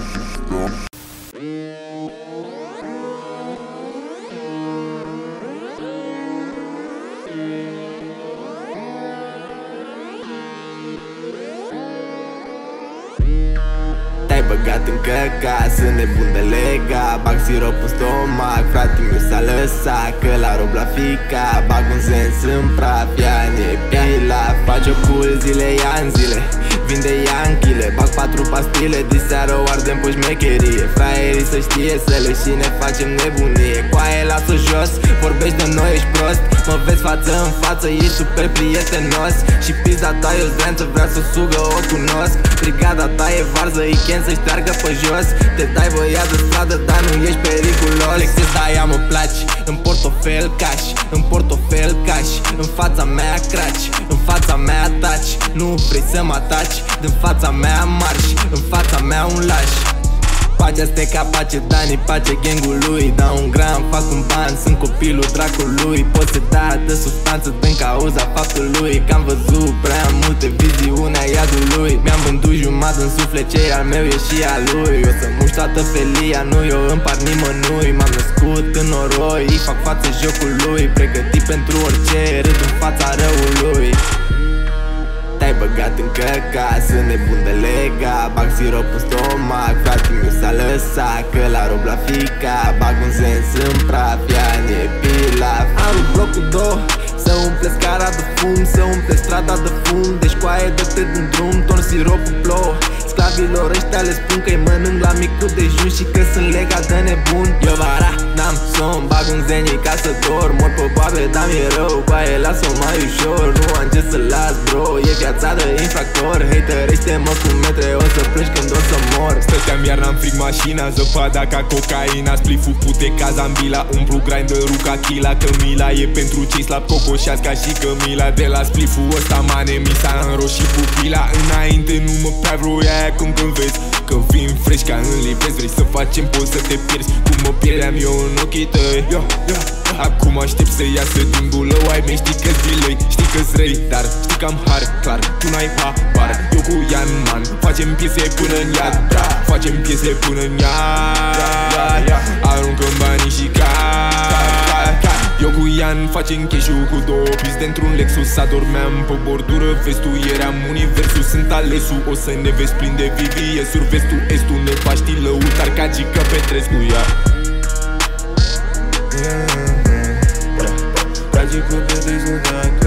Te-ai băgat în căca, sunt nebun de lega. Bag sirop în stomac, frate-miu s-a lăsat că la rob la fica. Bag un sens în praf, ia nepila. Faci o cool zile, ia în zile, vinde ianchile. Bag 4 pastile, diseară o ardem pe șmecherie. Fraierii să știe să le și ne facem nebunie. Coaie, lasă jos, vorbești de noi, ești prost. Mă vezi față în față, ești super prietenos. Și pizda ta e o zdrență, vrea să sugă, o cunosc. Brigada ta e varză, Iken să șteargă pe jos. Te dai băiat de stradă, dar nu ești periculos. Lexus aia mă place, în portofel cash, în portofel cash. În fața mea craci, în fața mea taci. Nu vrei să mă ataci, din fața mea marși, în fața mea un laș. Pacea steca, pace Dani, pace gangul lui. Dau un gram, fac un ban, sunt copilul dracului. Posedat de substanță din cauza faptului că am văzut prea multe viziunea iadului. Mi-am vândut jumătate în suflet, ce al meu e și al lui. O să muști toată felia, nu eu împart nimănui. M-am născut în noroi, îi fac față jocului. Pregătit pentru orice, râd în fața răului. Te-ai băgat în căca, sunt nebun de lega. Bag sirop în stomac, frate-miu s-a lăsat că la rob la fica. Bag un sens în praf, ia nepila. Am rupt blocul 2, să umple scara de fum, să umple strada de fum. Deci coaie dă-te din drum, torn siropul plouă. Sclavilor ăștia le spun că-i mănânc la micul dejun și că sunt legat de nebun. Eu vara, n-am somn, bag un zenie ca să dorm. Mor pe babe, dar mi-e rău, coaie lasă-o mai ușor. Nu am ce să las, bro, e viața de infractor. Haterește-mă cu metre, o să plângi când o să mor. Stăteam iarna în frig mașina, zăpada ca cocaina. Spliful pute ca Zambila, umplu grinderul ca Chila. Că mila e pentru cei slab cocoșați ca și Camila. De la spliful ăsta mane mi s-a înroșit pupila. Înainte nu mă prea vroia acum când vezi că vin fresh ca în livezi. Vrei să facem poți să te pierzi, cum mă pierdeam eu în ochii tăi. Acum aștept să iasă din bulău ai mei. Știi că-s delay, știi că-s răi, dar știi că am har, clar, tu n-ai habar. Eu cu Ian, man, facem piese până în iad, bra. Facem piese până în iad. Aruncăm banii și eu cu Ian facem cash-ul cu 2 pis dintr-un Lexus. Adormeam pe bordură, vestul eram universul. Sunt alesul, o să ne vezi plin de VVS-uri. Vestul, estul, ne paști lăutar ca Gică Petrescu, ia. Ca Gică Petrescu,